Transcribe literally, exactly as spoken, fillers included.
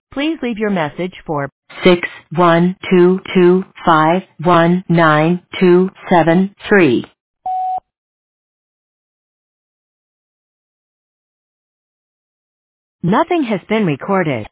Please leave your message for six one two two five one nine two seven three. Nothing has been recorded.